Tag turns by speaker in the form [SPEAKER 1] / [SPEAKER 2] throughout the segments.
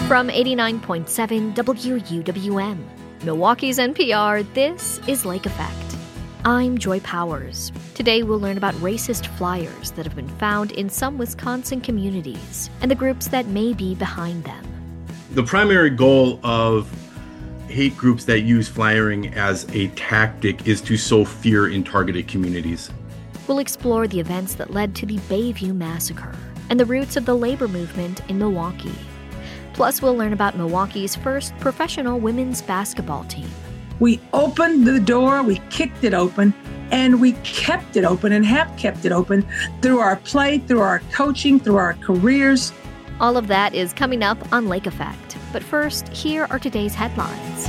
[SPEAKER 1] From 89.7 WUWM, Milwaukee's NPR, this is Lake Effect. I'm Joy Powers. Today we'll learn about racist flyers that have been found in some Wisconsin communities and the groups that may be behind them.
[SPEAKER 2] The primary goal of hate groups that use flyering as a tactic is to sow fear in targeted communities.
[SPEAKER 1] We'll explore the events that led to the Bayview Massacre and the roots of the labor movement in Milwaukee. Plus, we'll learn about Milwaukee's first professional women's basketball team.
[SPEAKER 3] We opened the door, we kicked it open, and we kept it open and have kept it open through our play, through our coaching, through our careers.
[SPEAKER 1] All of that is coming up on Lake Effect. But first, here are today's headlines.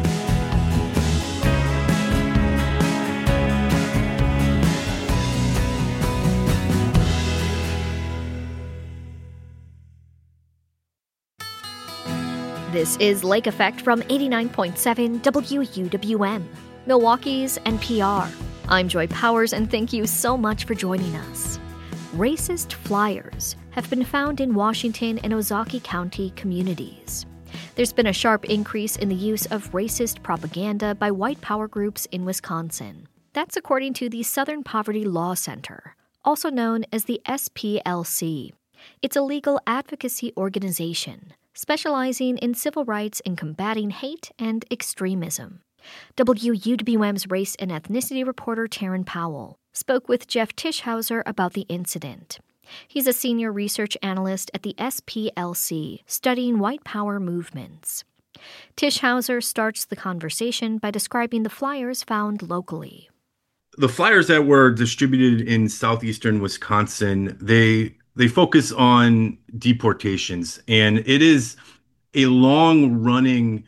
[SPEAKER 1] This is Lake Effect from 89.7 WUWM, Milwaukee's NPR. I'm Joy Powers, and thank you so much for joining us. Racist flyers have been found in Washington and Ozaukee County communities. There's been a sharp increase in the use of racist propaganda by white power groups in Wisconsin. That's according to the Southern Poverty Law Center, also known as the SPLC. It's a legal advocacy organization specializing in civil rights and combating hate and extremism. WUWM's race and ethnicity reporter Taryn Powell spoke with Jeff Tischhauser about the incident. He's a senior research analyst at the SPLC, studying white power movements. Tischhauser starts the conversation by describing the flyers found locally.
[SPEAKER 2] The flyers that were distributed in southeastern Wisconsin, they focus on deportations, and it is a long-running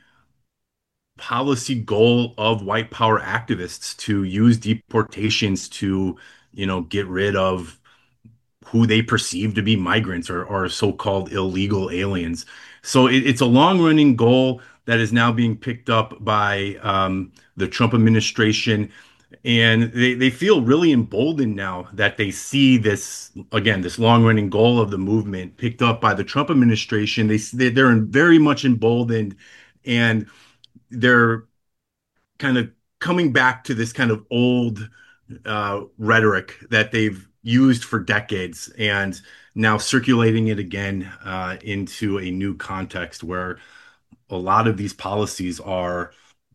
[SPEAKER 2] policy goal of white power activists to use deportations to, get rid of who they perceive to be migrants or so-called illegal aliens. So it's a long-running goal that is now being picked up by the Trump administration. And they feel really emboldened now that they see this, again, this long-running goal of the movement picked up by the Trump administration. They're very much emboldened, and they're kind of coming back to this kind of old rhetoric that they've used for decades and now circulating it again into a new context where a lot of these policies are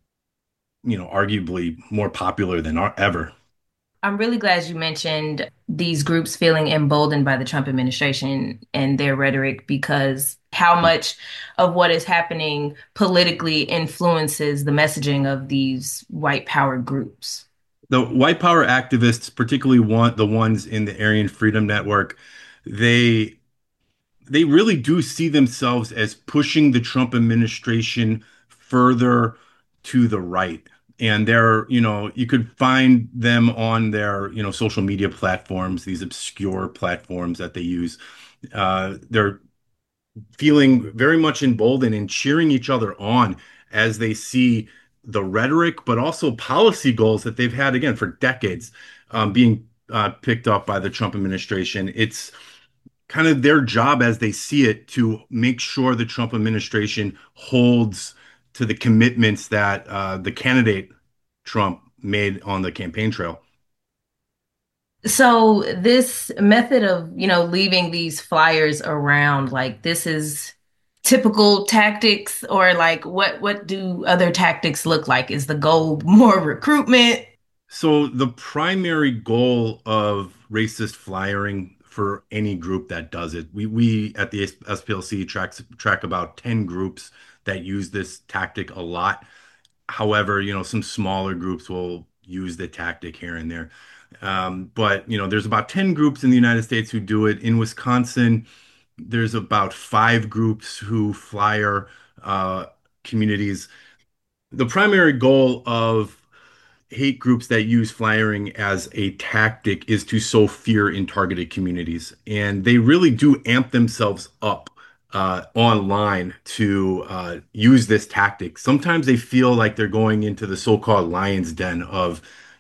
[SPEAKER 2] arguably more popular than ever.
[SPEAKER 4] I'm really glad you mentioned these groups feeling emboldened by the Trump administration and their rhetoric, because how much of what is happening politically influences the messaging of these white power groups.
[SPEAKER 2] The white power activists, particularly the ones in the Aryan Freedom Network, they really do see themselves as pushing the Trump administration further to the right. And you could find them on their, social media platforms, these obscure platforms that they use. They're feeling very much emboldened and cheering each other on as they see the rhetoric, but also policy goals that they've had, again, for decades, being picked up by the Trump administration. It's kind of their job, as they see it, to make sure the Trump administration holds to the commitments that the candidate Trump made on the campaign trail.
[SPEAKER 4] So this method of, leaving these flyers around, like, this is typical tactics, or like what do other tactics look like? Is the goal more recruitment?
[SPEAKER 2] So the primary goal of racist flyering for any group that does it, we at the SPLC track about 10 groups that use this tactic a lot. However, some smaller groups will use the tactic here and there. But there's about 10 groups in the United States who do it. In Wisconsin, there's about 5 groups who flyer communities. The primary goal of hate groups that use flyering as a tactic is to sow fear in targeted communities. And they really do amp themselves up online to use this tactic. Sometimes they feel like they're going into the so-called lion's den of,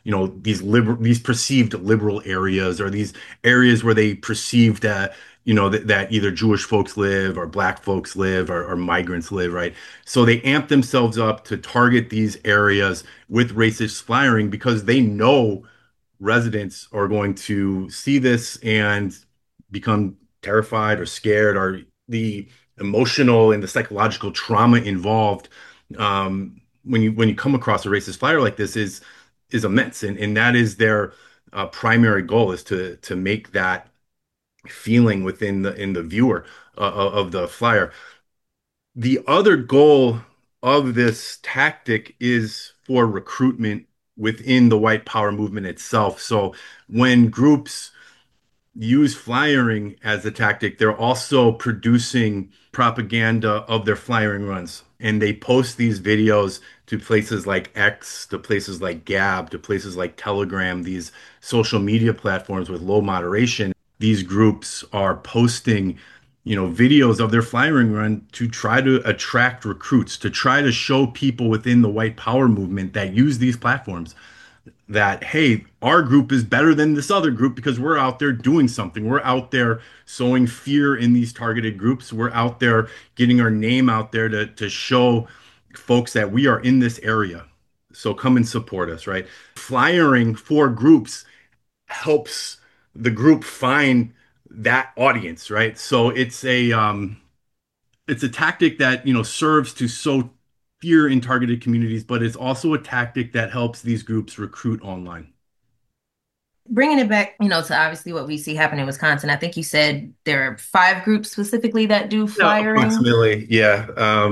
[SPEAKER 2] these perceived liberal areas, or these areas where they perceive that that either Jewish folks live, or black folks live, or migrants live, right? So they amp themselves up to target these areas with racist flyering because they know residents are going to see this and become terrified or scared, or the emotional and the psychological trauma involved when you come across a racist flyer like this is immense, and that is their primary goal, is to make that feeling within the viewer of the flyer. The other goal of this tactic is for recruitment within the white power movement itself. So when groups use flyering as a tactic, they're also producing propaganda of their flyering runs. And they post these videos to places like X, to places like Gab, to places like Telegram, these social media platforms with low moderation. These groups are posting, videos of their flyering run to try to attract recruits, to try to show people within the white power movement that use these platforms that, hey, our group is better than this other group because we're out there doing something. We're out there sowing fear in these targeted groups. We're out there getting our name out there to show folks that we are in this area. So come and support us, right? Flyering for groups helps the group find that audience, right? So it's a tactic that serves to sow fear in targeted communities, but it's also a tactic that helps these groups recruit online.
[SPEAKER 4] Bringing it back, to obviously what we see happen in Wisconsin, I think you said there are 5 groups specifically that do
[SPEAKER 2] Yeah,
[SPEAKER 4] flyering.
[SPEAKER 2] approximately, yeah.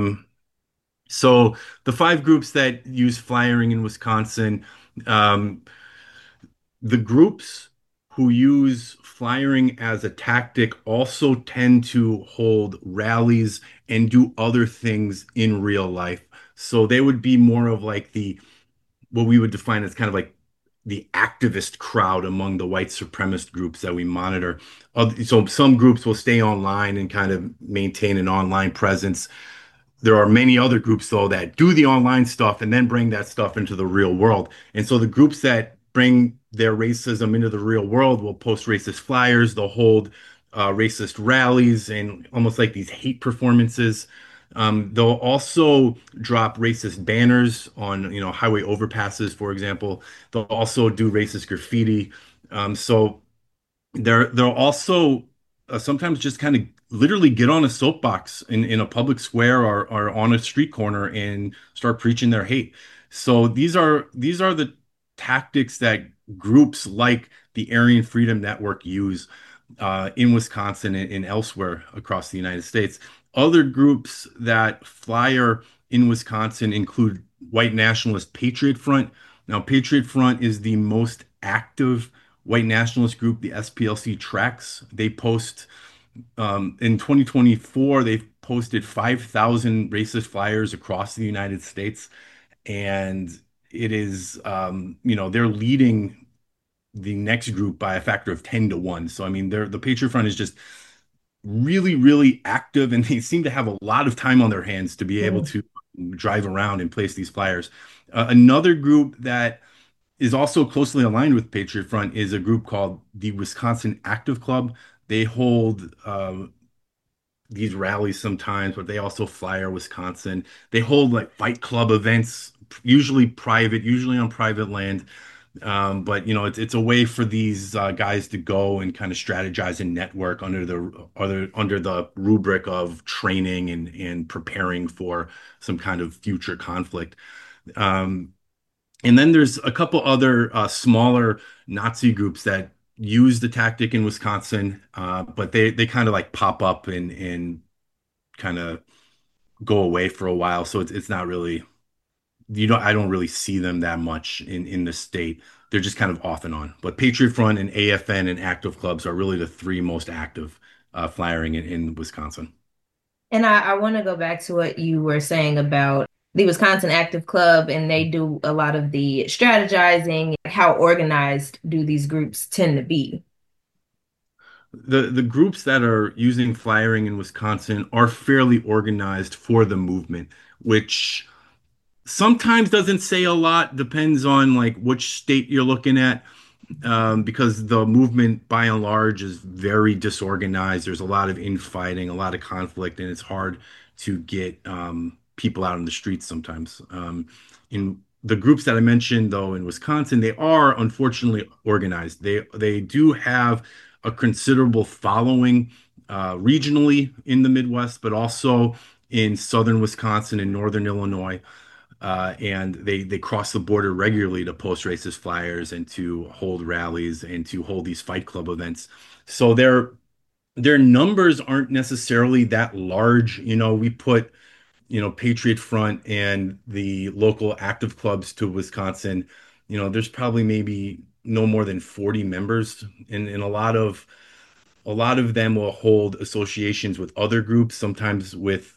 [SPEAKER 2] So the 5 groups that use flyering in Wisconsin, um, the groups who use flyering as a tactic also tend to hold rallies and do other things in real life. So they would be more of like what we would define as kind of like the activist crowd among the white supremacist groups that we monitor. So some groups will stay online and kind of maintain an online presence. There are many other groups, though, that do the online stuff and then bring that stuff into the real world. And so the groups that bring their racism into the real world will post racist flyers, they'll hold racist rallies and almost like these hate performances. They'll also drop racist banners on, highway overpasses, for example. They'll also do racist graffiti. So they'll also sometimes just kind of literally get on a soapbox in a public square, or on a street corner and start preaching their hate. So these are the tactics that groups like the Aryan Freedom Network use in Wisconsin and elsewhere across the United States. Other groups that flyer in Wisconsin include White Nationalist Patriot Front. Now, Patriot Front is the most active white nationalist group the SPLC tracks. They post in 2024, they've posted 5,000 racist flyers across the United States, and it is they're leading the next group by a factor of 10 to 1. So I mean, the Patriot Front is just really, really active, and they seem to have a lot of time on their hands to be able to drive around and place these flyers. Another group that is also closely aligned with Patriot Front is a group called the Wisconsin Active Club. They hold these rallies sometimes, but they also flyer Wisconsin. They hold like fight club events, usually private, usually on private land. But it's a way for these guys to go and kind of strategize and network under the rubric of training and preparing for some kind of future conflict. Um, and then there's a couple other smaller Nazi groups that use the tactic in Wisconsin, but they kind of like pop up and kind of go away for a while. So it's not really, I don't really see them that much in the state. They're just kind of off and on. But Patriot Front and AFN and active clubs are really the 3 most active flyering in Wisconsin.
[SPEAKER 4] And I want to go back to what you were saying about the Wisconsin Active Club, and they do a lot of the strategizing. How organized do these groups tend to be?
[SPEAKER 2] The groups that are using flyering in Wisconsin are fairly organized for the movement, which Sometimes doesn't say a lot, depends on like which state you're looking at, because the movement by and large is very disorganized. There's a lot of infighting, a lot of conflict, and it's hard to get people out in the streets sometimes. In the groups that I mentioned, though, in Wisconsin, they are unfortunately organized. They do have a considerable following regionally in the Midwest, but also in southern Wisconsin and northern Illinois. And they cross the border regularly to post racist flyers and to hold rallies and to hold these fight club events. So their numbers aren't necessarily that large. We put, Patriot Front and the local active clubs to Wisconsin. There's probably maybe no more than 40 members, and a lot of them will hold associations with other groups, sometimes with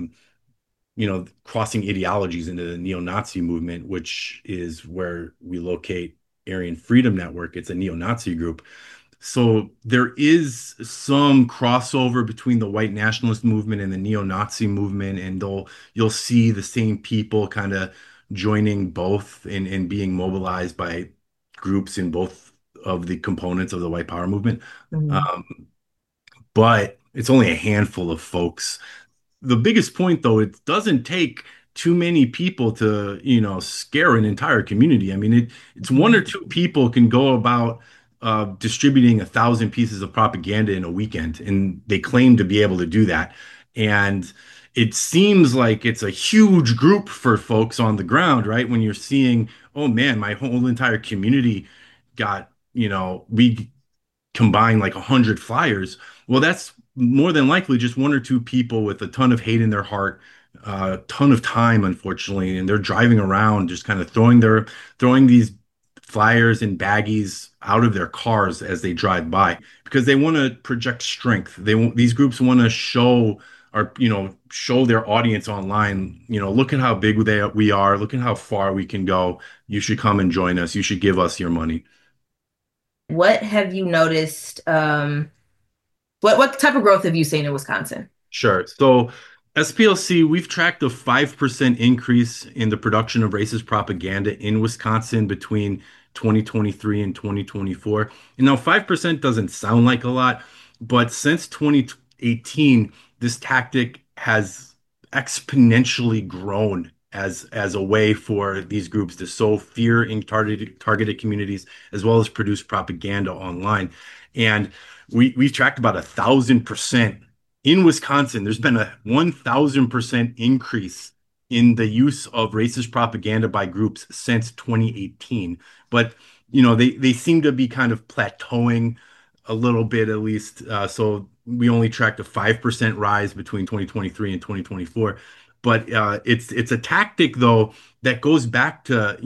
[SPEAKER 2] crossing ideologies into the neo-Nazi movement, which is where we locate Aryan Freedom Network. It's a neo-Nazi group. So there is some crossover between the white nationalist movement and the neo-Nazi movement, and you'll see the same people kind of joining both and being mobilized by groups in both of the components of the white power movement.
[SPEAKER 4] Mhm.
[SPEAKER 2] Um, but it's only a handful of folks. The biggest point, though, it doesn't take too many people to, scare an entire community. I mean, it's one or two people can go about distributing 1,000 pieces of propaganda in a weekend, and they claim to be able to do that. And it seems like it's a huge group for folks on the ground, right? When you're seeing, oh man, my whole entire community got, we combine like 100 flyers. Well, that's more than likely just one or two people with a ton of hate in their heart, a ton of time, unfortunately, and they're driving around just kind of throwing these flyers and baggies out of their cars as they drive by because they want to project strength. These groups want to show their audience online, look at how big we are, look at how far we can go. You should come and join us. You should give us your money.
[SPEAKER 4] What have you noticed? What type of growth have you seen in Wisconsin?
[SPEAKER 2] Sure. So SPLC, we've tracked a 5% increase in the production of racist propaganda in Wisconsin between 2023 and 2024. And now 5% doesn't sound like a lot, but since 2018, this tactic has exponentially grown as a way for these groups to sow fear in targeted communities as well as produce propaganda online. And we've tracked about 1,000% in Wisconsin. There's been a 1,000% increase in the use of racist propaganda by groups since 2018. But they seem to be kind of plateauing a little bit at least. So we only tracked a 5% rise between 2023 and 2024. But it's a tactic though that goes back to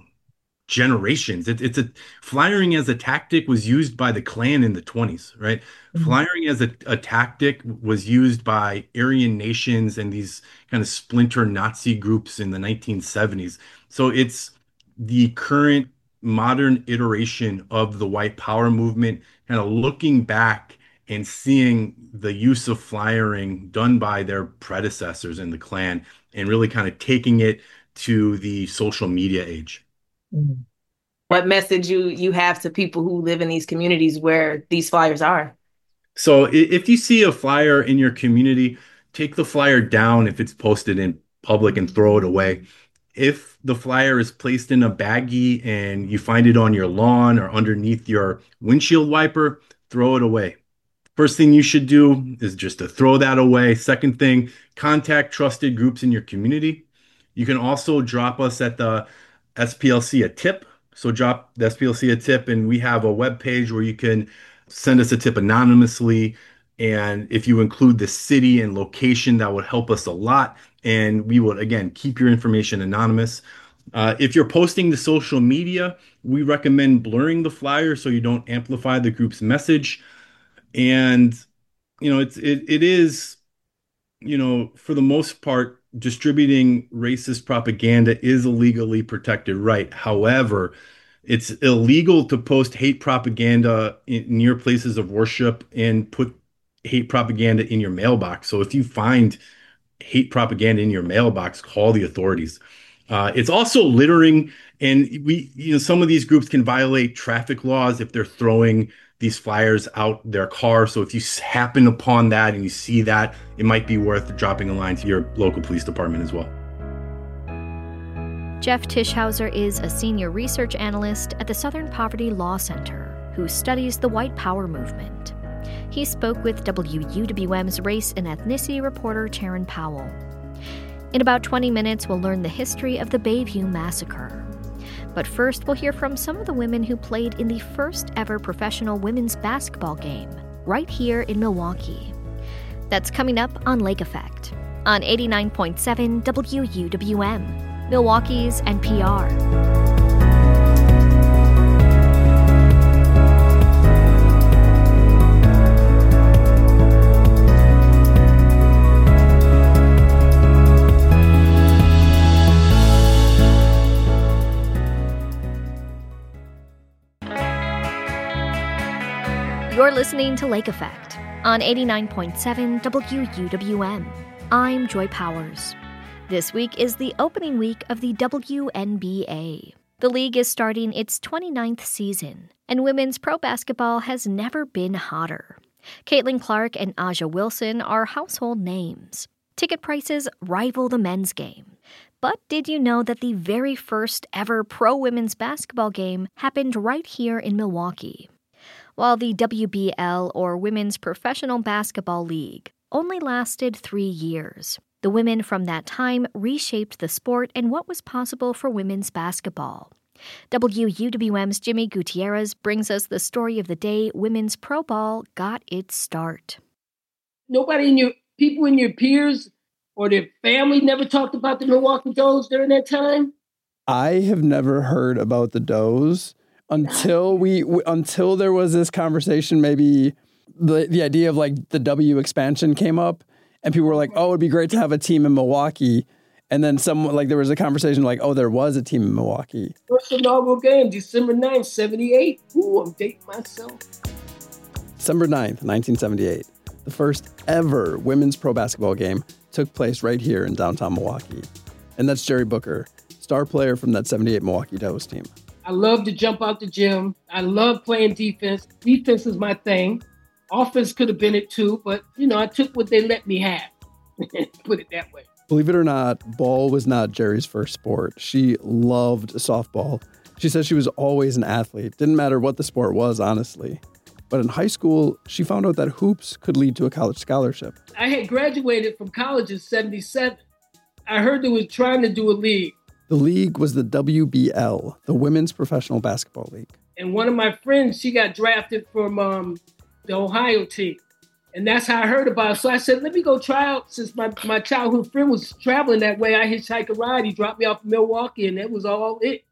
[SPEAKER 2] generations. It's a flyering as a tactic was used by the Klan in the 20s, right?
[SPEAKER 4] Mhm.
[SPEAKER 2] Flyering as a tactic was used by Aryan nations and these kind of splinter Nazi groups in the 1970s. So it's the current modern iteration of the white power movement, kind of looking back and seeing the use of flyering done by their predecessors in the Klan and really kind of taking it to the social media age.
[SPEAKER 4] Mhm. What message you have to people who live in these communities where these flyers are?
[SPEAKER 2] So if you see a flyer in your community, take the flyer down if it's posted in public and throw it away. If the flyer is placed in a baggie and you find it on your lawn or underneath your windshield wiper, throw it away. First thing you should do is just to throw that away. Second thing, contact trusted groups in your community. You can also drop us at the SPLC a tip. So drop the SPLC a tip, and we have a web page where you can send us a tip anonymously. And if you include the city and location, that would help us a lot. And we would, again, keep your information anonymous. If you're posting to social media, we recommend blurring the flyer so you don't amplify the group's message. And it is for the most part, distributing racist propaganda is a legally protected right. However, it's illegal to post hate propaganda near places of worship and put hate propaganda in your mailbox. So if you find hate propaganda in your mailbox, call the authorities. It's also littering, and some of these groups can violate traffic laws if they're throwing these flyers out their car. So if you happen upon that and you see that, it might be worth dropping a line to your local police department as well.
[SPEAKER 1] Jeff Tischhauser is a senior research analyst at the Southern Poverty Law Center who studies the white power movement. He spoke with WUWM's race and ethnicity reporter Taryn Powell. In about 20 minutes, we'll learn the history of the Bayview Massacre. But first, we'll hear from some of the women who played in the first ever professional women's basketball game, right here in Milwaukee. That's coming up on Lake Effect, on 89.7 WUWM, Milwaukee's NPR. You're listening to Lake Effect on 89.7 WUWM. I'm Joy Powers. This week is the opening week of the WNBA. The league is starting its 29th season, and women's pro basketball has never been hotter. Caitlin Clark and A'ja Wilson are household names. Ticket prices rival the men's game. But did you know that the very first ever pro women's basketball game happened right here in Milwaukee? While the WBL, or Women's Professional Basketball League, only lasted 3 years, the women from that time reshaped the sport and what was possible for women's basketball. WUWM's Jimmy Gutierrez brings us the story of the day women's pro ball got its start.
[SPEAKER 5] Nobody people in your peers or their family never talked about the Milwaukee Does during that time?
[SPEAKER 6] I have never heard about the Does. Until there was this conversation, maybe the idea of like the W expansion came up, and people were like, "Oh, it'd be great to have a team in Milwaukee." And then there was a conversation like, "Oh, there was a team in Milwaukee."
[SPEAKER 5] First inaugural game, December 9th, 78. Ooh, I'm dating myself.
[SPEAKER 6] December 9th, 1978. The first ever women's pro basketball game took place right here in downtown Milwaukee. And that's Jerry Booker, star player from that 78 Milwaukee Does team.
[SPEAKER 5] I love to jump out the gym. I love playing defense. Defense is my thing. Offense could have been it too, but, I took what they let me have. Put it that way.
[SPEAKER 6] Believe it or not, ball was not Jerry's first sport. She loved softball. She says she was always an athlete. Didn't matter what the sport was, honestly. But in high school, she found out that hoops could lead to a college scholarship.
[SPEAKER 5] I had graduated from college in 77. I heard they were trying to do a league.
[SPEAKER 6] The league was the WBL, the Women's Professional Basketball League.
[SPEAKER 5] And one of my friends, she got drafted from the Ohio team. And that's how I heard about it. So I said, let me go try out. Since my childhood friend was traveling that way, I hitchhiked a ride. He dropped me off in Milwaukee, and that was all it.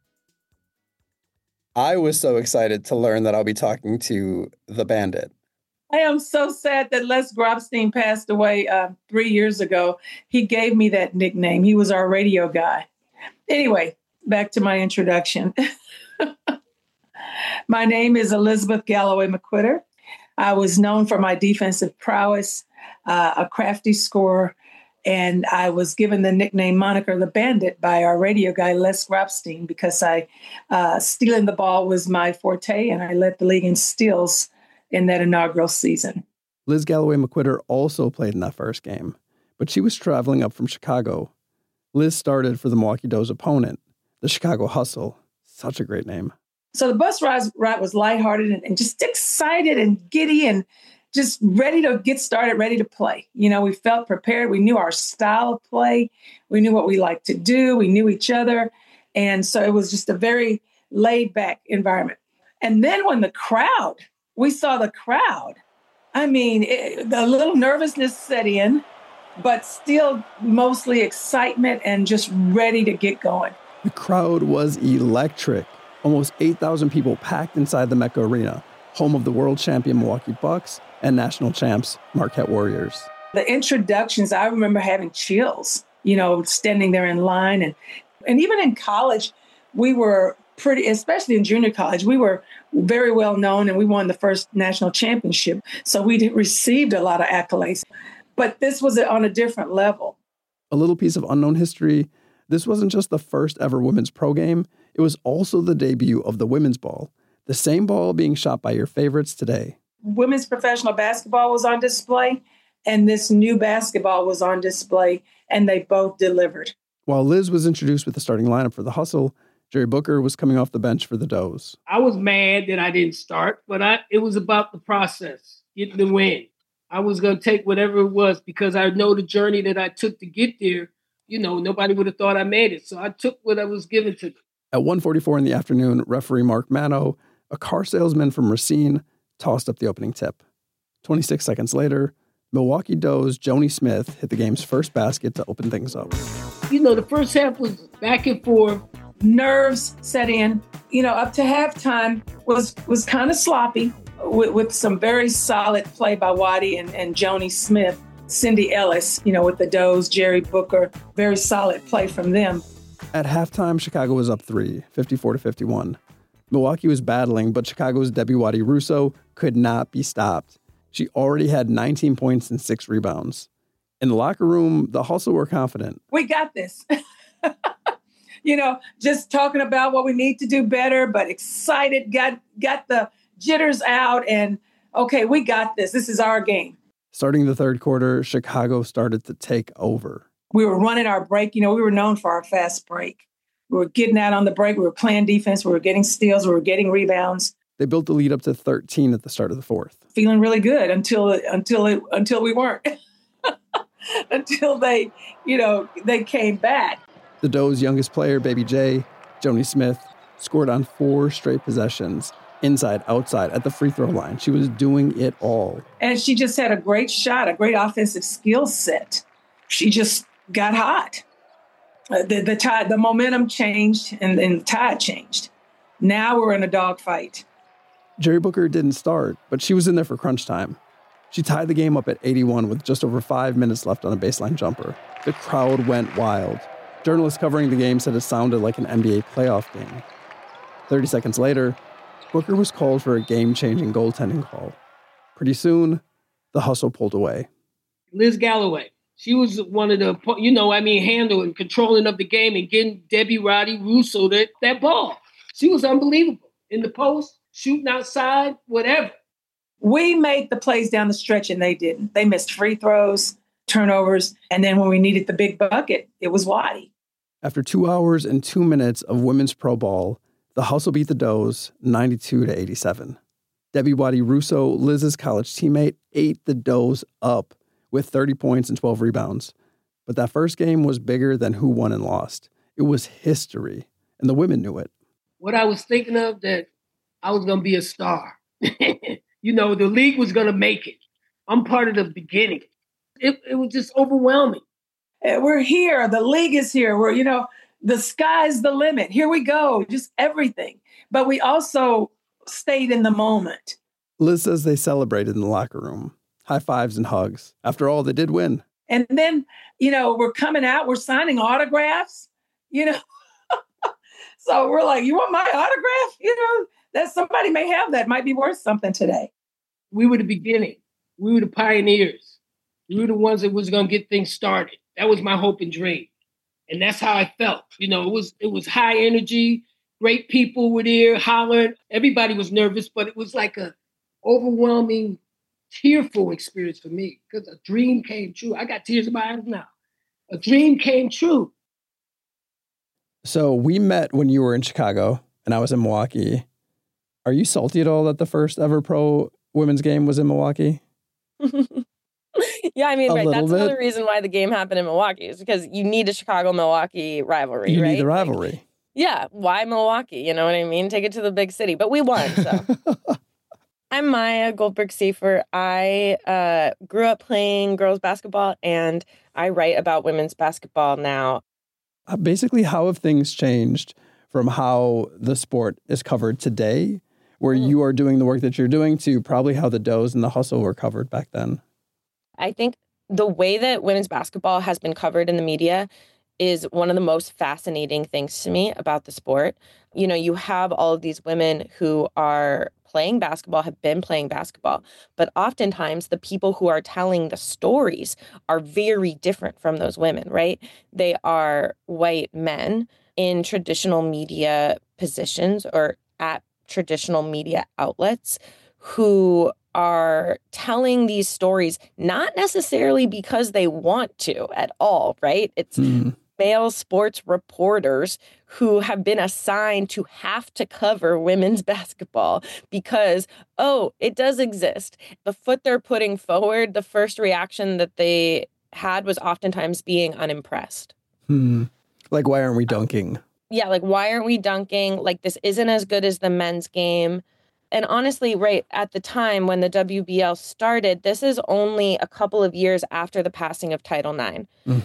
[SPEAKER 6] I was so excited to learn that I'll be talking to the Bandit.
[SPEAKER 3] I am so sad that Les Grobstein passed away 3 years ago. He gave me that nickname. He was our radio guy. Anyway, back to my introduction. My name is Elizabeth Galloway McQuitter. I was known for my defensive prowess, a crafty scorer, and I was given the nickname moniker the Bandit by our radio guy, Les Grobstein, because stealing the ball was my forte, and I led the league in steals in that inaugural season.
[SPEAKER 6] Liz Galloway McQuitter also played in that first game, but she was traveling up from Chicago. Liz started for the Milwaukee Does opponent, the Chicago Hustle. Such a great name.
[SPEAKER 3] So the bus ride was lighthearted and just excited and giddy and just ready to get started, ready to play. We felt prepared. We knew our style of play. We knew what we liked to do. We knew each other. And so it was just a very laid back environment. And then when we saw the crowd, a little nervousness set in, but still mostly excitement and just ready to get going.
[SPEAKER 6] The crowd was electric. Almost 8,000 people packed inside the Metco Arena, home of the world champion Milwaukee Bucks and national champs Marquette Warriors.
[SPEAKER 3] The introductions, I remember having chills, standing there in line. And even in college, we were especially in junior college, we were very well known and we won the first national championship. So we received a lot of accolades. But this was on a different level.
[SPEAKER 6] A little piece of unknown history. This wasn't just the first ever women's pro game, it was also the debut of the women's ball, the same ball being shot by your favorites today.
[SPEAKER 3] Women's professional basketball was on display, and this new basketball was on display, and they both delivered.
[SPEAKER 6] While Liz was introduced with the starting lineup for the Hustle, Jerry Booker was coming off the bench for the Does.
[SPEAKER 5] I was mad that I didn't start, but it was about the process, getting the win. I was going to take whatever it was because I know the journey that I took to get there. You know, nobody would have thought I made it. So I took what I was given to me.
[SPEAKER 6] At 1:44 in the afternoon, referee Mark Mano, a car salesman from Racine, tossed up the opening tip. 26 seconds later, Milwaukee Doe's Joni Smith hit the game's first basket to open things up.
[SPEAKER 5] You know, the first half was back and forth.
[SPEAKER 3] Nerves set in. You know, up to halftime was kind of sloppy with some very solid play by Waddy and Joni Smith. Cindy Ellis, you know, with the Does, Jerry Booker, very solid play from them.
[SPEAKER 6] At halftime, Chicago was up 3, 54-51. Milwaukee was battling, but Chicago's Debbie Waddy-Russo could not be stopped. She already had 19 points and 6 rebounds. In the locker room, the Hustle were confident.
[SPEAKER 3] We got this. You know, just talking about what we need to do better, but excited, got the jitters out, and okay, we got this. This is our game.
[SPEAKER 6] Starting the third quarter, Chicago started to take over.
[SPEAKER 3] We were running our break. You know, we were known for our fast break. We were getting out on the break. We were playing defense. We were getting steals. We were getting rebounds.
[SPEAKER 6] They built the lead up to 13 at the start of the fourth.
[SPEAKER 3] Feeling really good until we weren't. Until they came back.
[SPEAKER 6] The Doe's youngest player, Baby J, Joni Smith, scored on 4 straight possessions, inside, outside, at the free throw line. She was doing it all.
[SPEAKER 3] And she just had a great shot, a great offensive skill set. She just got hot. The tide, the momentum changed, and the tide changed. Now we're in a dogfight.
[SPEAKER 6] Jerry Booker didn't start, but she was in there for crunch time. She tied the game up at 81 with just over 5 minutes left on a baseline jumper. The crowd went wild. Journalists covering the game said it sounded like an NBA playoff game. 30 seconds later, Booker was called for a game-changing goaltending call. Pretty soon, the Hustle pulled away.
[SPEAKER 5] Liz Galloway, she was one of the, handling, controlling of the game and getting Debbie Waddy-Russo that ball. She was unbelievable. In the post, shooting outside, whatever.
[SPEAKER 3] We made the plays down the stretch and they didn't. They missed free throws, turnovers, and then when we needed the big bucket, it was Waddy.
[SPEAKER 6] After 2 hours and 2 minutes of women's pro ball, the Hustle beat the Does 92-87. Debbie Waddy-Russo, Liz's college teammate, ate the Does up with 30 points and 12 rebounds. But that first game was bigger than who won and lost. It was history, and the women knew it.
[SPEAKER 5] What I was thinking of, that I was going to be a star. You know, the league was going to make it. I'm part of the beginning. It was just overwhelming.
[SPEAKER 3] We're here. The league is here. The sky's the limit. Here we go. Just everything. But we also stayed in the moment.
[SPEAKER 6] Liz says they celebrated in the locker room. High fives and hugs. After all, they did win.
[SPEAKER 3] And then, we're coming out. We're signing autographs. So we're like, you want my autograph? That somebody may have that. Might be worth something today.
[SPEAKER 5] We were the beginning. We were the pioneers. We were the ones that was going to get things started. That was my hope and dream. And that's how I felt. It was high energy. Great people were there hollering. Everybody was nervous, but it was like a overwhelming, tearful experience for me because a dream came true. I got tears in my eyes now. A dream came true.
[SPEAKER 6] So we met when you were in Chicago and I was in Milwaukee. Are you salty at all that the first ever pro women's game was in Milwaukee?
[SPEAKER 7] Yeah, I mean,
[SPEAKER 6] A
[SPEAKER 7] right. That's
[SPEAKER 6] little bit.
[SPEAKER 7] another reason why the game happened in Milwaukee is because you need a Chicago-Milwaukee rivalry,
[SPEAKER 6] You
[SPEAKER 7] right?
[SPEAKER 6] need the rivalry.
[SPEAKER 7] Like, yeah, why Milwaukee? You know what I mean? Take it to the big city. But we won, so. I'm Maya Goldberg-Seifer. I grew up playing girls basketball, and I write about women's basketball now.
[SPEAKER 6] Basically, how have things changed from how the sport is covered today, where you are doing the work that you're doing, to probably how the Does and the Hustle were covered back then?
[SPEAKER 7] I think the way that women's basketball has been covered in the media is one of the most fascinating things to me about the sport. You have all of these women who are playing basketball have been playing basketball. But oftentimes the people who are telling the stories are very different from those women, right? They are white men in traditional media positions or at traditional media outlets who are telling these stories, not necessarily because they want to at all, right? It's male sports reporters who have been assigned to have to cover women's basketball because, oh, it does exist. The foot they're putting forward, the first reaction that they had was oftentimes being unimpressed.
[SPEAKER 6] Like, why aren't we dunking?
[SPEAKER 7] Yeah, like, why aren't we dunking? Like, this isn't as good as the men's game. And honestly, right at the time when the WBL started, this is only a couple of years after the passing of Title IX.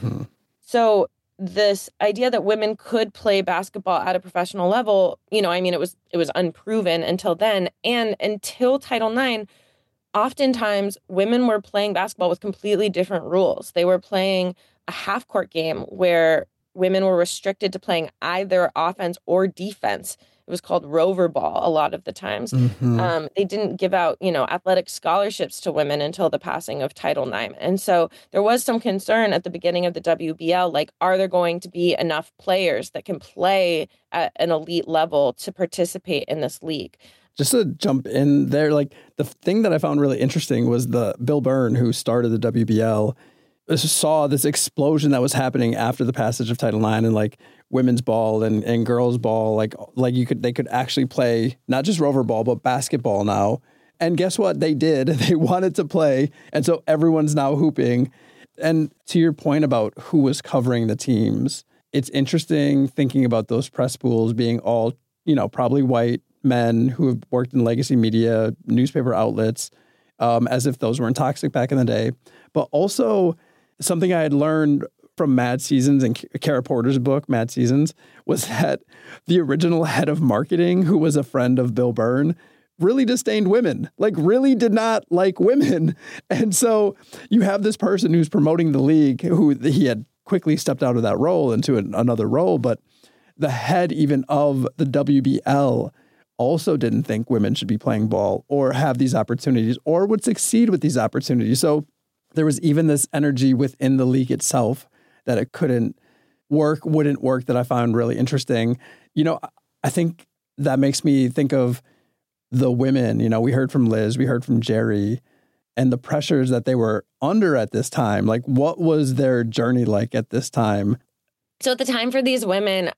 [SPEAKER 7] So this idea that women could play basketball at a professional level, you know, I mean, it was unproven until then. And until Title IX, oftentimes women were playing basketball with completely different rules. They were playing a half-court game where women were restricted to playing either offense or defense. It was called rover ball a lot of the times. They didn't give out, you know, athletic scholarships to women until the passing of Title IX. And so there was some concern at the beginning of the WBL, like, are there going to be enough players that can play at an elite level to participate in this league?
[SPEAKER 6] Just to jump in there, like, the thing that I found really interesting was the Bill Byrne, who started the WBL, saw this explosion that was happening after the passage of Title IX, and like women's ball and girls ball, like they could actually play not just rover ball, but basketball now. And guess what? They did. They wanted to play. And so everyone's now hooping. And to your point about who was covering the teams, it's interesting thinking about those press pools being all, you know, probably white men who have worked in legacy media, newspaper outlets, as if those weren't toxic back in the day. But also something I had learned from Mad Seasons and Kara Porter's book, Mad Seasons, was that the original head of marketing, who was a friend of Bill Byrne, really disdained women, like really did not like women. And so you have this person who's promoting the league, who he had quickly stepped out of that role into another role. But the head even of the WBL also didn't think women should be playing ball or have these opportunities or would succeed with these opportunities. So there was even this energy within the league itself that it wouldn't work, that I found really interesting. You know, I think that makes me think of the women. You know, we heard from Liz, we heard from Jerry, and the pressures that they were under at this time. Like, what was their journey like at this time?
[SPEAKER 7] So at the time for these women,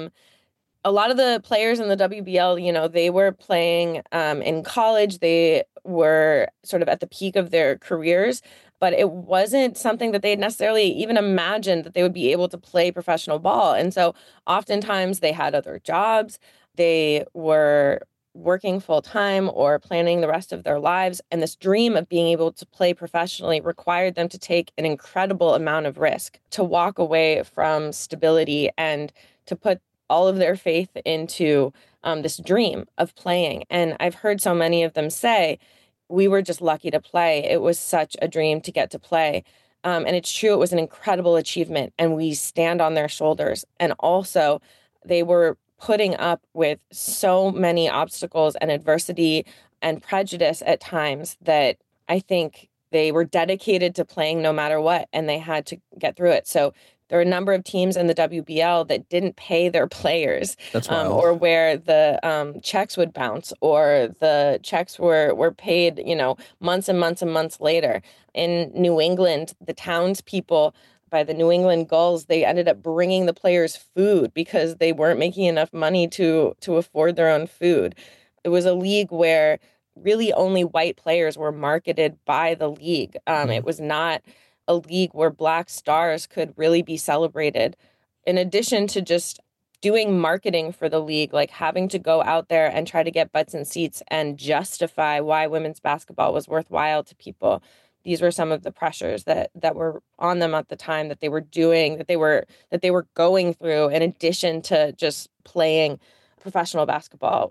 [SPEAKER 7] a lot of the players in the WBL, you know, they were playing in college. They were sort of at the peak of their careers, but it wasn't something that they had necessarily even imagined that they would be able to play professional ball. And so oftentimes they had other jobs. They were working full time or planning the rest of their lives. And this dream of being able to play professionally required them to take an incredible amount of risk, to walk away from stability and to put all of their faith into this dream of playing. And I've heard so many of them say, we were just lucky to play. It was such a dream to get to play. And it's true, it was an incredible achievement, and we stand on their shoulders. And also, they were putting up with so many obstacles and adversity and prejudice at times that I think they were dedicated to playing no matter what, and they had to get through it. So there are a number of teams in the WBL that didn't pay their players, or where the checks would bounce, or the checks were paid, you know, months and months and months later. In New England, the townspeople by the New England Gulls, they ended up bringing the players food because they weren't making enough money to afford their own food. It was a league where really only white players were marketed by the league. It was not a league where Black stars could really be celebrated. In addition to just doing marketing for the league, like having to go out there and try to get butts in seats and justify why women's basketball was worthwhile to people. These were some of the pressures that were on them at the time, that they were doing, that they were going through, in addition to just playing professional basketball.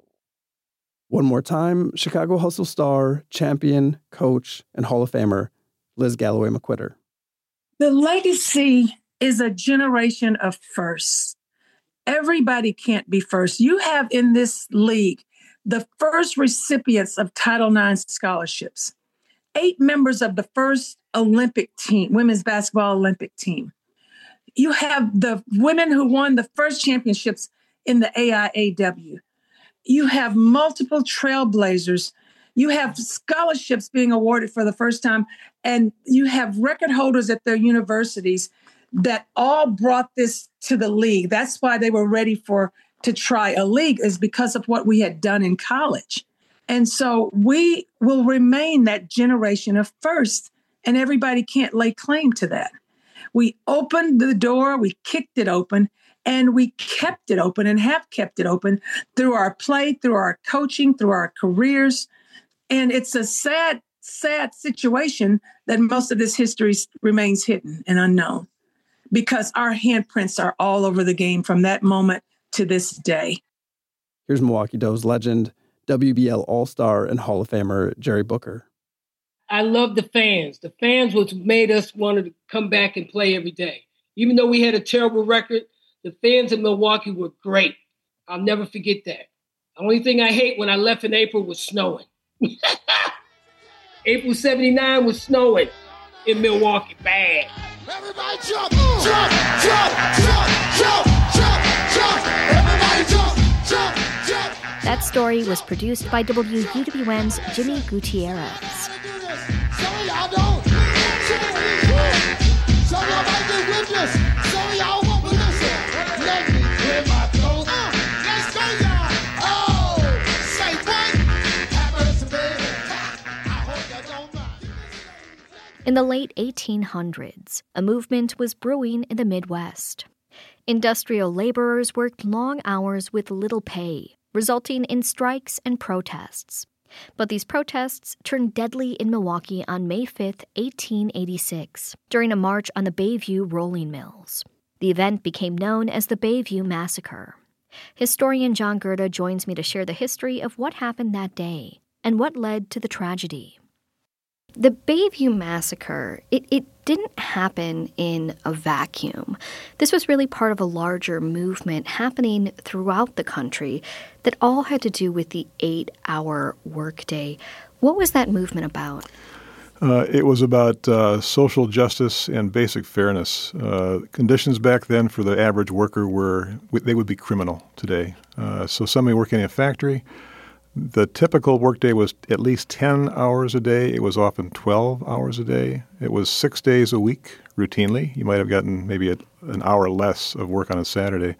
[SPEAKER 6] One more time, Chicago Hustle star, champion, coach, and Hall of Famer, Liz Galloway McQuitter.
[SPEAKER 3] The legacy is a generation of firsts. Everybody can't be first. You have in this league the first recipients of Title IX scholarships, 8 members of the first Olympic team, women's basketball Olympic team. You have the women who won the first championships in the AIAW. You have multiple trailblazers. You have scholarships being awarded for the first time, and you have record holders at their universities that all brought this to the league. That's why they were ready to try a league, is because of what we had done in college. And so we will remain that generation of first, and everybody can't lay claim to that. We opened the door, we kicked it open, and we kept it open and have kept it open through our play, through our coaching, through our careers. And it's a sad, sad situation that most of this history remains hidden and unknown, because our handprints are all over the game from that moment to this day.
[SPEAKER 6] Here's Milwaukee Does legend, WBL All-Star and Hall of Famer Jerry Booker.
[SPEAKER 5] I love the fans. The fans was made us want to come back and play every day. Even though we had a terrible record, the fans in Milwaukee were great. I'll never forget that. The only thing I hate when I left in April was snowing. April 79 was snowing in Milwaukee. Bad.
[SPEAKER 8] Everybody jump, jump, jump, jump, jump, jump, jump. Everybody jump, jump, jump.
[SPEAKER 1] That story was produced by WUWM's Jimmy Gutierrez.
[SPEAKER 8] Some of y'all don't. Some of y'all might get witness. Some of y'all won't listen. Let me clear my throat. Let's go, y'all. Oh, say what? Have mercy, baby. I hope y'all don't mind.
[SPEAKER 1] In the late 1800s, a movement was brewing in the Midwest. Industrial laborers worked long hours with little pay, resulting in strikes and protests. But these protests turned deadly in Milwaukee on May 5, 1886, during a march on the Bayview rolling mills. The event became known as the Bayview Massacre. Historian John Gerda joins me to share the history of what happened that day and what led to the tragedy. The Bayview Massacre, it didn't happen in a vacuum. This was really part of a larger movement happening throughout the country that all had to do with the 8-hour workday. What was that movement about?
[SPEAKER 9] It was about social justice and basic fairness. Conditions back then for the average worker they would be criminal today. So somebody working in a factory, the typical workday was at least 10 hours a day. It was often 12 hours a day. It was 6 days a week routinely. You might have gotten maybe an hour less of work on a Saturday.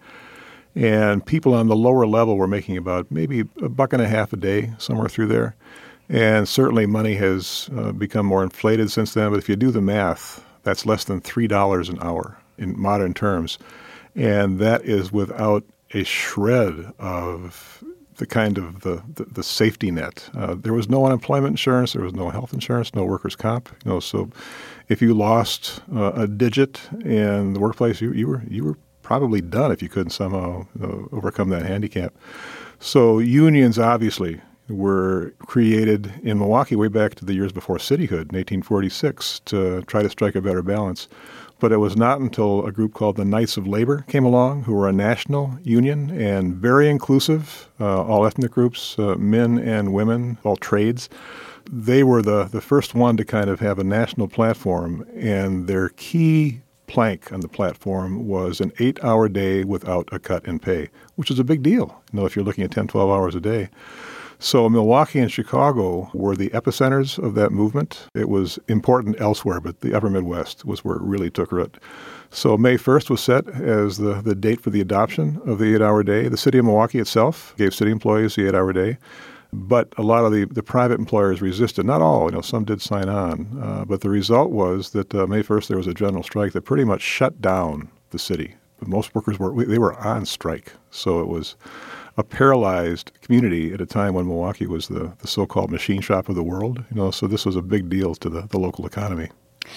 [SPEAKER 9] And people on the lower level were making about maybe $1.50 a day, somewhere through there. And certainly money has become more inflated since then. But if you do the math, that's less than $3 an hour in modern terms. And that is without a shred of the kind of the safety net. There was no unemployment insurance. There was no health insurance, no workers' comp. So if you lost a digit in the workplace, you were probably done if you couldn't somehow overcome that handicap. So unions obviously were created in Milwaukee way back to the years before cityhood in 1846 to try to strike a better balance. But it was not until a group called the Knights of Labor came along, who were a national union and very inclusive, all ethnic groups, men and women, all trades. They were the first one to kind of have a national platform, and their key plank on the platform was an 8-hour day without a cut in pay, which is a big deal, if you're looking at 10, 12 hours a day. So Milwaukee and Chicago were the epicenters of that movement. It was important elsewhere, but the upper Midwest was where it really took root. So May 1st was set as the date for the adoption of the 8-hour day. The city of Milwaukee itself gave city employees the 8-hour day, but a lot of the private employers resisted. Not all, some did sign on. But the result was that May 1st there was a general strike that pretty much shut down the city. But most workers were on strike. So it was a paralyzed community at a time when Milwaukee was the so-called machine shop of the world. So this was a big deal to the local economy.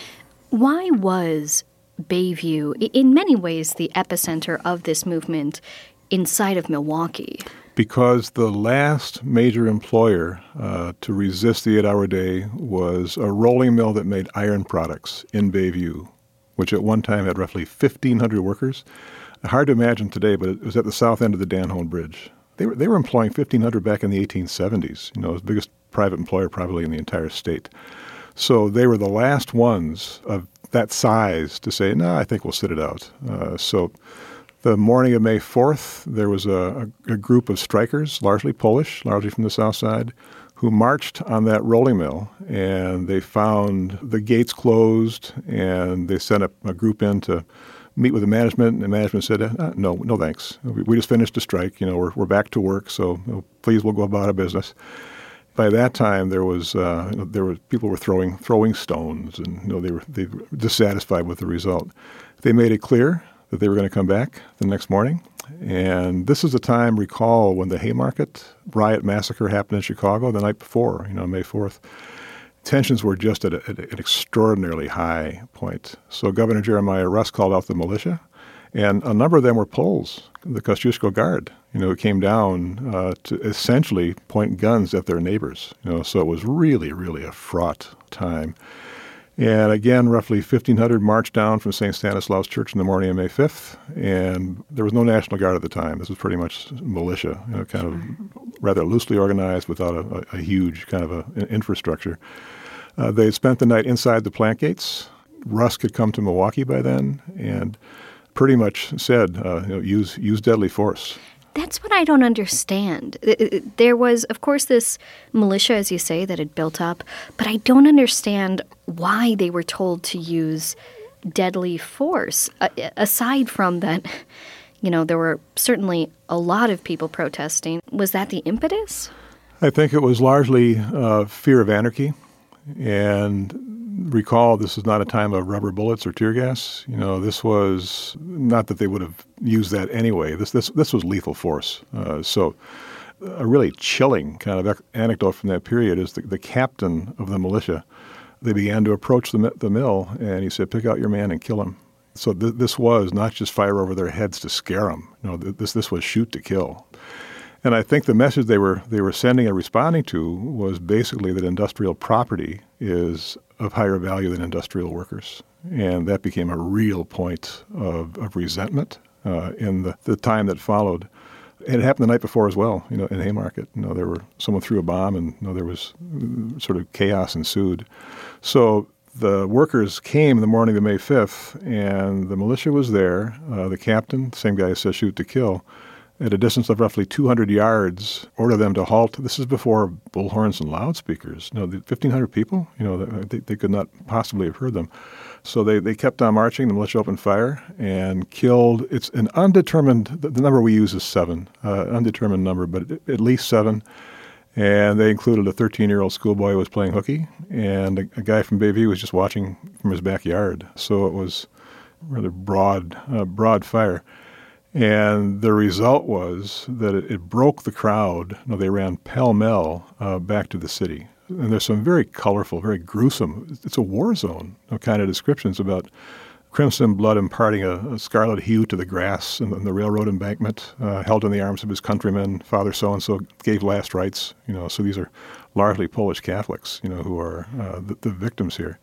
[SPEAKER 1] Why was Bayview, in many ways, the epicenter of this movement inside of Milwaukee?
[SPEAKER 9] Because the last major employer to resist the 8-hour day was a rolling mill that made iron products in Bayview, which at one time had roughly 1,500 workers. Hard to imagine today, but it was at the south end of the Danholm Bridge. They were employing 1,500 back in the 1870s. You know, it was the biggest private employer probably in the entire state. So they were the last ones of that size to say, no, I think we'll sit it out. So the morning of May 4th, there was a group of strikers, largely Polish, largely from the South Side, who marched on that rolling mill, and they found the gates closed, and they sent a group in to meet with the management, and the management said, no thanks. We just finished the strike. You know, we're back to work, so please, we'll go about our business. By that time, there was people were throwing stones, and they were dissatisfied with the result. They made it clear that they were going to come back the next morning, and this is the time, recall, when the Haymarket riot massacre happened in Chicago the night before, May 4th. Tensions were just at an extraordinarily high point. So Governor Jeremiah Rusk called out the militia, and a number of them were Poles, the Kosciuszko Guard, who came down to essentially point guns at their neighbors. So it was really, really a fraught time. And again, roughly 1,500 marched down from St. Stanislaus Church in the morning of May 5th, and there was no National Guard at the time. This was pretty much militia, kind of rather loosely organized without a huge kind of an infrastructure. They had spent the night inside the plant gates. Rusk had come to Milwaukee by then and pretty much said, use deadly force.
[SPEAKER 1] That's what I don't understand. There was, of course, this militia, as you say, that had built up, but I don't understand why they were told to use deadly force. Aside from that, there were certainly a lot of people protesting. Was that the impetus?
[SPEAKER 9] I think it was largely fear of anarchy. And recall, this is not a time of rubber bullets or tear gas. This was not that they would have used that anyway. This was lethal force. So a really chilling kind of anecdote from that period is the captain of the militia. They began to approach the mill, and he said, pick out your man and kill him. So this was not just fire over their heads to scare them. This was shoot to kill. And I think the message they were sending and responding to was basically that industrial property is of higher value than industrial workers. And that became a real point of resentment in the time that followed. It happened the night before as well, in Haymarket. Someone threw a bomb, and there was sort of chaos ensued. So the workers came the morning of May 5th, and the militia was there. The captain, same guy who says shoot to kill, at a distance of roughly 200 yards, order them to halt. This is before bullhorns and loudspeakers. The 1,500 people, they could not possibly have heard them. So they kept on marching. The militia opened fire and killed. It's an undetermined, the number we use is 7, undetermined number, but at least 7. And they included a 13-year-old schoolboy who was playing hooky, and a guy from Bayview was just watching from his backyard. So it was rather broad fire. And the result was that it broke the crowd. They ran pell-mell back to the city. And there's some very colorful, very gruesome, it's a war zone kind of descriptions about crimson blood imparting a scarlet hue to the grass and the railroad embankment, held in the arms of his countrymen. Father so-and-so gave last rites. So these are largely Polish Catholics, who are the victims here.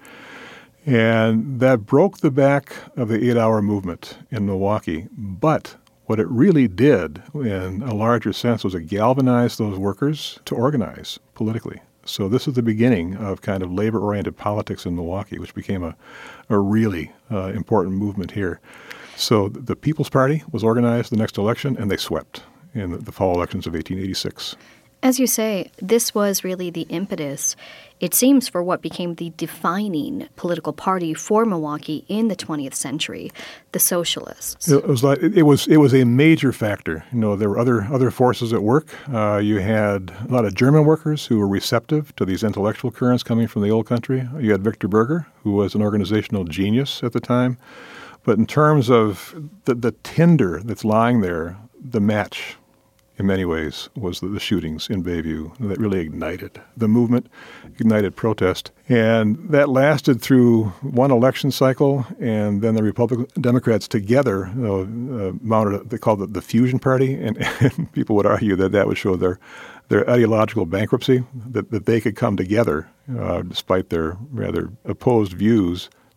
[SPEAKER 9] And that broke the back of the 8-hour movement in Milwaukee. But what it really did, in a larger sense, was it galvanized those workers to organize politically. So this is the beginning of kind of labor-oriented politics in Milwaukee, which became a really important movement here. So the People's Party was organized the next election, and they swept in the fall elections of 1886.
[SPEAKER 1] As you say, this was really the impetus, it seems, for what became the defining political party for Milwaukee in the 20th century, the Socialists.
[SPEAKER 9] It was a major factor. There were other forces at work. You had a lot of German workers who were receptive to these intellectual currents coming from the old country. You had Victor Berger, who was an organizational genius at the time. But in terms of the tinder that's lying there, the match, in many ways, was the shootings in Bayview that really ignited the movement, ignited protest. And that lasted through one election cycle, and then the Democrats together mounted, they called it the Fusion Party, and people would argue that would show their ideological bankruptcy, that they could come together, despite their rather opposed views,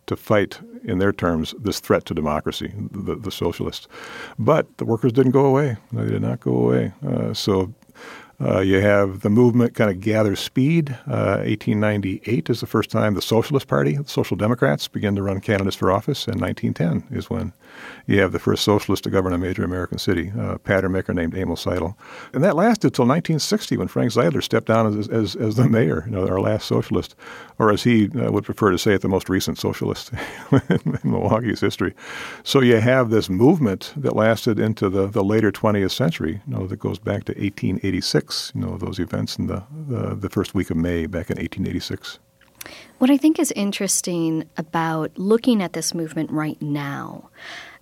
[SPEAKER 9] to fight, in their terms, this threat to democracy, the socialists. But the workers didn't go away. They did not go away. So you have the movement kind of gather speed. 1898 is the first time the Socialist Party, the Social Democrats, began to run candidates for office, and 1910 is when you have the first socialist to govern a major American city, a pattern maker named Emil Seidel. And that lasted till 1960 when Frank Zeidler stepped down as the mayor, our last socialist, or as he would prefer to say it, the most recent socialist in Milwaukee's history. So you have this movement that lasted into the later 20th century, that goes back to 1886, those events in the first week of May back in 1886.
[SPEAKER 1] What I think is interesting about looking at this movement right now,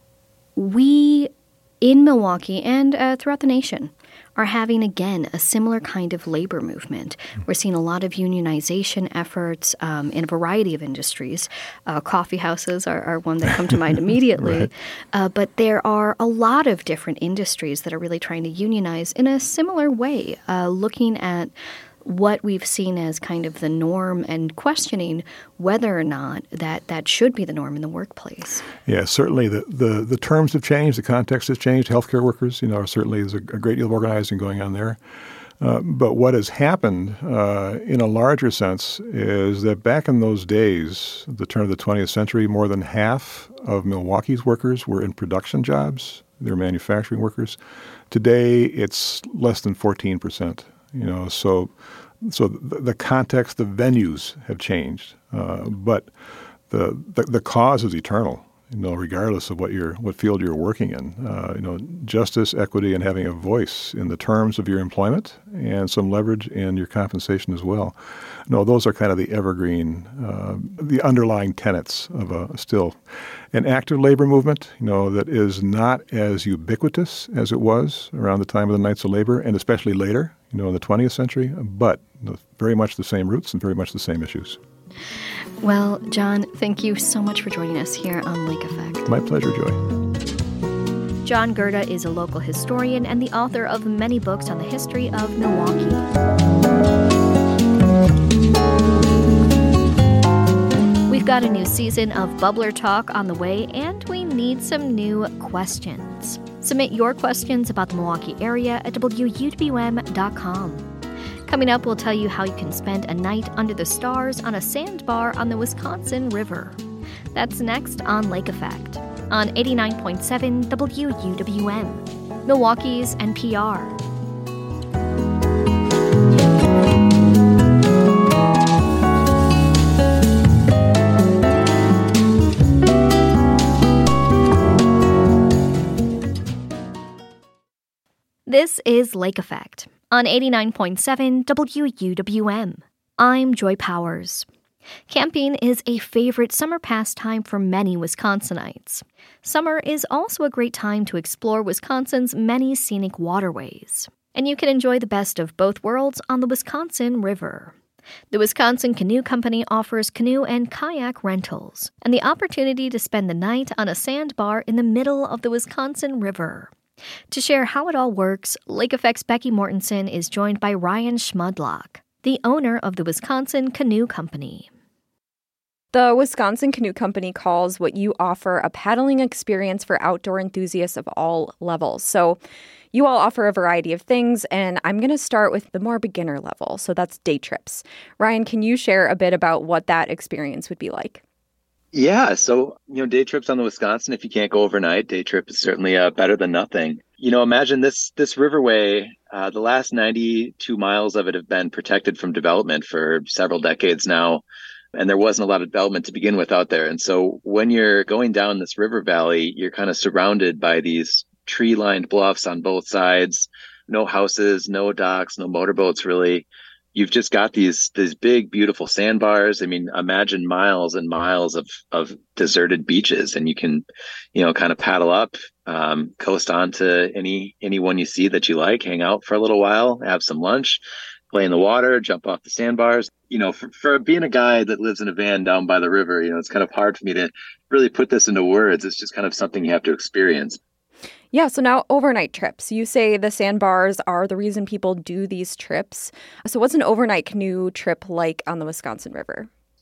[SPEAKER 1] we in Milwaukee and throughout the nation are having, again, a similar kind of labor movement. We're seeing a lot of unionization efforts in a variety of industries. Coffee houses are one that come to mind immediately. Right. But there are a lot of different industries that are really trying to unionize in a similar way, looking at what we've seen as kind of the norm and questioning whether or not that should be the norm in the workplace. Yeah, certainly the terms have changed, the context has changed. Healthcare workers, certainly there's a great deal of organizing going on there. But what has happened in a larger sense is that back in those days, the turn of the 20th century, more than half of Milwaukee's workers were in production jobs. They're manufacturing workers. Today, it's less than 14%. So the context, the venues have changed, but the cause is eternal. Regardless of what field you're working in, justice, equity, and having a voice in the terms of your employment and some leverage in your compensation as well. Those are kind of the evergreen, the underlying tenets of still an active labor movement, that is not as ubiquitous as it was around the time of the Knights of Labor, and especially later, in the 20th century, but very much the same roots and very much the same issues. Well, John, thank you so much for joining us here on Lake Effect. My pleasure, Joy. John Gerda is a local historian and the author of many books on the history of Milwaukee. We've got a new season of Bubbler Talk on the way, and we need some new questions. Submit your questions about the Milwaukee area at WUWM.com. Coming up, we'll tell you how you can spend a night under the stars on a sandbar on the Wisconsin River. That's next on Lake Effect on 89.7 WUWM, Milwaukee's NPR. This is Lake Effect on 89.7 WUWM. I'm Joy Powers. Camping is a favorite summer pastime for many Wisconsinites. Summer is also a great time to explore Wisconsin's many scenic waterways. And you can enjoy the best of both worlds on the Wisconsin River. The Wisconsin Canoe Company offers canoe and kayak rentals and the opportunity to spend the night on a sandbar in the middle of the Wisconsin River. To share how it all works, Lake Effect's Becky Mortensen is joined by Ryan Schmudlock, the owner of the Wisconsin Canoe Company.
[SPEAKER 10] The Wisconsin Canoe Company calls what you offer a paddling experience for outdoor enthusiasts of all levels. So you all offer a variety of things, and I'm going to start with the more beginner level. So that's day trips. Ryan, can you share a bit about what that experience would be like?
[SPEAKER 11] Yeah. So, day trips on the Wisconsin, if you can't go overnight, day trip is certainly better than nothing. Imagine this riverway, the last 92 miles of it have been protected from development for several decades now. And there wasn't a lot of development to begin with out there. And so when you're going down this river valley, you're kind of surrounded by these tree-lined bluffs on both sides, no houses, no docks, no motorboats really. You've just got these big, beautiful sandbars. I mean, imagine miles and miles of deserted beaches, and you can, kind of paddle up, coast on to anyone you see that you like, hang out for a little while, have some lunch, play in the water, jump off the sandbars. For being a guy that lives in a van down by the river, it's kind of hard for me to really put this into words. It's just kind of something you have to experience.
[SPEAKER 10] Yeah, so now overnight trips. You say the sandbars are the reason people do these trips. So what's an overnight canoe trip like on the Wisconsin River?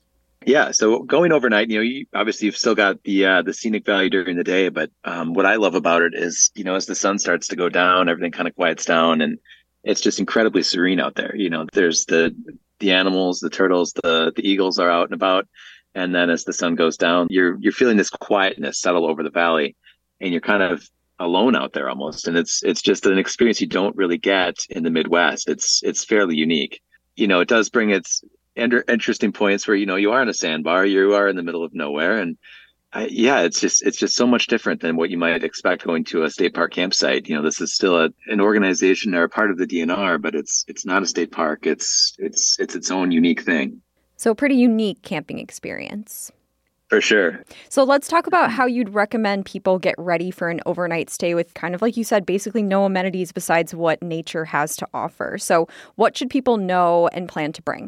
[SPEAKER 11] Yeah, so going overnight, obviously you've still got the scenic value during the day, but what I love about it is, as the sun starts to go down, everything kind of quiets down, and it's just incredibly serene out there. There's the animals, the turtles, the eagles are out and about, and then as the sun goes down, you're feeling this quietness settle over the valley, and you're kind of alone out there almost, and it's just an experience you don't really get in the Midwest. It's fairly unique. It does bring its interesting points where you are in a sandbar, you are in the middle of nowhere, and it's just so much different than what you might expect going to a state park campsite. This is still an organization or a part of the DNR, but it's not a state park. It's its own unique thing.
[SPEAKER 10] So a pretty unique camping experience.
[SPEAKER 11] For sure.
[SPEAKER 10] So let's talk about how you'd recommend people get ready for an overnight stay with, kind of like you said, basically no amenities besides what nature has to offer. So what should people know and plan to bring?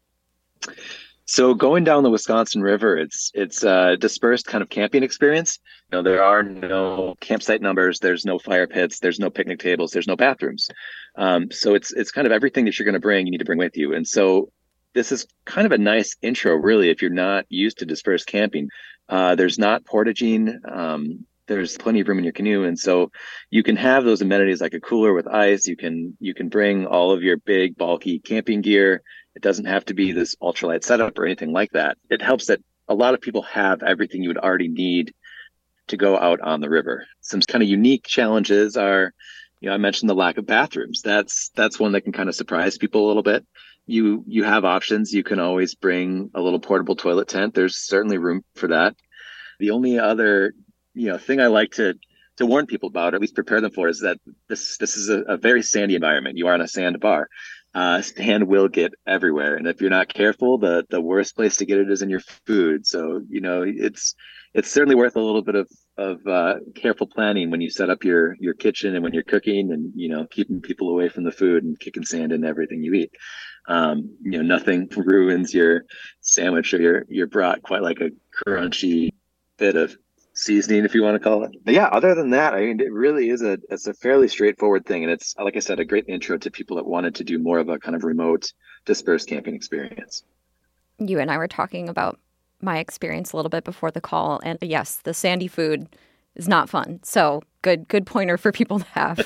[SPEAKER 11] So going down the Wisconsin River, it's a dispersed kind of camping experience. There are no campsite numbers, there's no fire pits, there's no picnic tables, there's no bathrooms. So it's kind of everything that you're going to bring, you need to bring with you. And so this is kind of a nice intro, really, if you're not used to dispersed camping. There's not portaging. There's plenty of room in your canoe, and so you can have those amenities like a cooler with ice. You can bring all of your big, bulky camping gear. It doesn't have to be this ultralight setup or anything like that. It helps that a lot of people have everything you would already need to go out on the river. Some kind of unique challenges are, I mentioned the lack of bathrooms. That's one that can kind of surprise people a little bit. You have options. You can always bring a little portable toilet tent. There's certainly room for that. The only other, thing I like to warn people about, or at least prepare them for, is that this is a very sandy environment. You are on a sandbar. Sand will get everywhere, and if you're not careful, the worst place to get it is in your food. So it's certainly worth a little bit of careful planning when you set up your kitchen and when you're cooking, and keeping people away from the food and kicking sand in everything you eat. Nothing ruins your sandwich or your brat quite like a crunchy bit of seasoning, if you want to call it. But yeah, other than that, it really is it's a fairly straightforward thing, and it's, like I said, a great intro to people that wanted to do more of a kind of remote, dispersed camping experience.
[SPEAKER 10] You and I were talking about my experience a little bit before the call, and yes, the sandy food is not fun. So good pointer for people to have.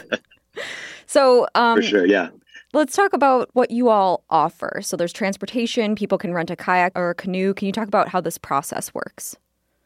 [SPEAKER 10] So
[SPEAKER 11] for sure, yeah.
[SPEAKER 10] Let's talk about what you all offer. So there's transportation. People can rent a kayak or a canoe. Can you talk about how this process works?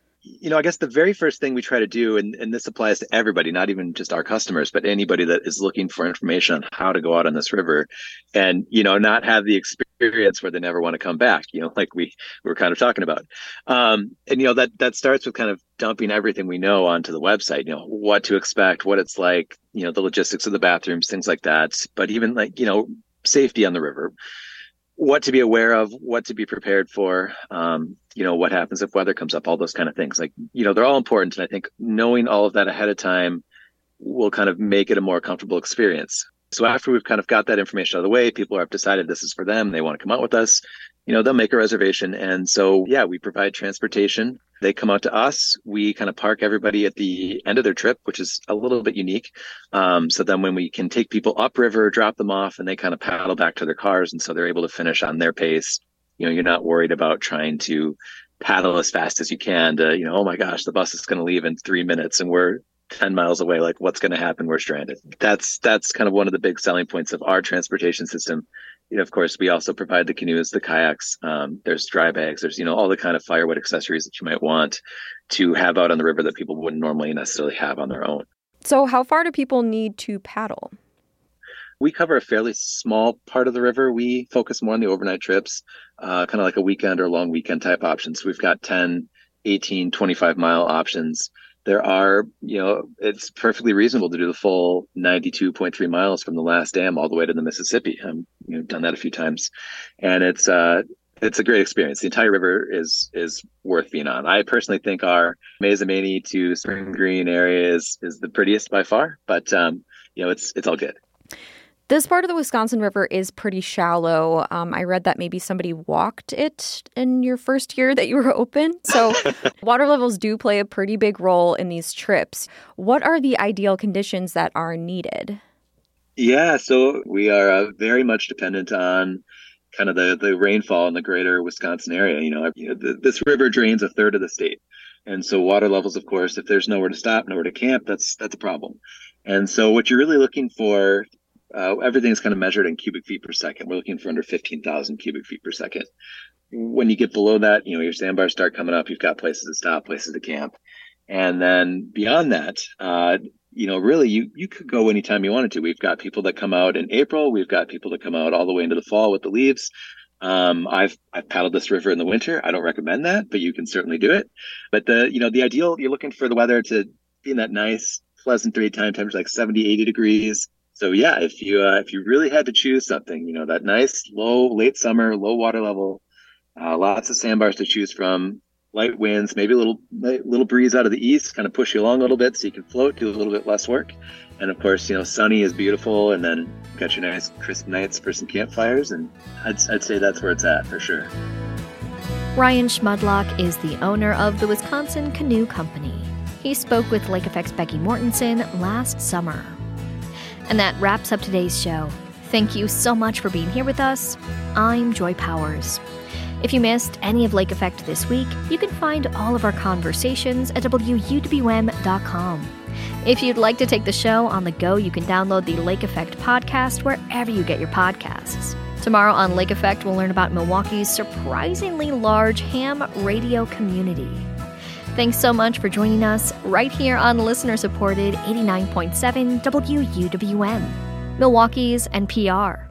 [SPEAKER 11] I guess the very first thing we try to do, and this applies to everybody, not even just our customers, but anybody that is looking for information on how to go out on this river and, not have the experience where they never want to come back, like we were kind of talking about. And, that starts with kind of dumping everything we know onto the website, what to expect, what it's like, the logistics of the bathrooms, things like that. But even like, safety on the river, what to be aware of, what to be prepared for, what happens if weather comes up, all those kind of things. Like, they're all important. And I think knowing all of that ahead of time will kind of make it a more comfortable experience. So after we've kind of got that information out of the way, people have decided this is for them, they want to come out with us, they'll make a reservation. And so, yeah, we provide transportation. They come out to us. We kind of park everybody at the end of their trip, which is a little bit unique. So then when we can take people upriver, drop them off, and they kind of paddle back to their cars. And so they're able to finish on their pace. You're not worried about trying to paddle as fast as you can to, oh my gosh, the bus is going to leave in 3 minutes and we're 10 miles away. Like, what's going to happen? We're stranded. That's kind of one of the big selling points of our transportation system. Of course, we also provide the canoes, the kayaks. There's dry bags. There's, all the kind of firewood accessories that you might want to have out on the river that people wouldn't normally necessarily have on their own.
[SPEAKER 10] So how far do people need to paddle?
[SPEAKER 11] We cover a fairly small part of the river. We focus more on the overnight trips, kind of like a weekend or long weekend type options. We've got 10, 18, 25-mile options. There are, it's perfectly reasonable to do the full 92.3 miles from the last dam all the way to the Mississippi. I've done that a few times, and it's a great experience. The entire river is worth being on. I personally think our Mazomanie to Spring Green area is the prettiest by far, but it's all good.
[SPEAKER 10] This part of the Wisconsin River is pretty shallow. I read that maybe somebody walked it in your first year that you were open. So water levels do play a pretty big role in these trips. What are the ideal conditions that are needed?
[SPEAKER 11] Yeah, so we are very much dependent on kind of the rainfall in the greater Wisconsin area. This river drains a third of the state. And so water levels, of course, if there's nowhere to stop, nowhere to camp, that's a problem. And so what you're really looking for, everything's kind of measured in cubic feet per second. We're looking for under 15,000 cubic feet per second. When you get below that, your sandbars start coming up. You've got places to stop, places to camp. And then beyond that, really you could go anytime you wanted to. We've got people that come out in April. We've got people that come out all the way into the fall with the leaves. I've paddled this river in the winter. I don't recommend that, but you can certainly do it. But the ideal, you're looking for the weather to be in that nice, pleasant daytime temperature, like 70, 80 degrees. So yeah, if you really had to choose something, that nice late summer, low water level, lots of sandbars to choose from, light winds, maybe a little breeze out of the east, kind of push you along a little bit so you can float, do a little bit less work. And of course, sunny is beautiful, and then you've got your nice crisp nights for some campfires, and I'd say that's where it's at for sure.
[SPEAKER 1] Ryan Schmudlock is the owner of the Wisconsin Canoe Company. He spoke with Lake Effect's Becky Mortensen last summer. And that wraps up today's show. Thank you so much for being here with us. I'm Joy Powers. If you missed any of Lake Effect this week, you can find all of our conversations at WUWM.com. If you'd like to take the show on the go, you can download the Lake Effect podcast wherever you get your podcasts. Tomorrow on Lake Effect, we'll learn about Milwaukee's surprisingly large ham radio community. Thanks so much for joining us right here on listener-supported 89.7 WUWM, Milwaukee's NPR.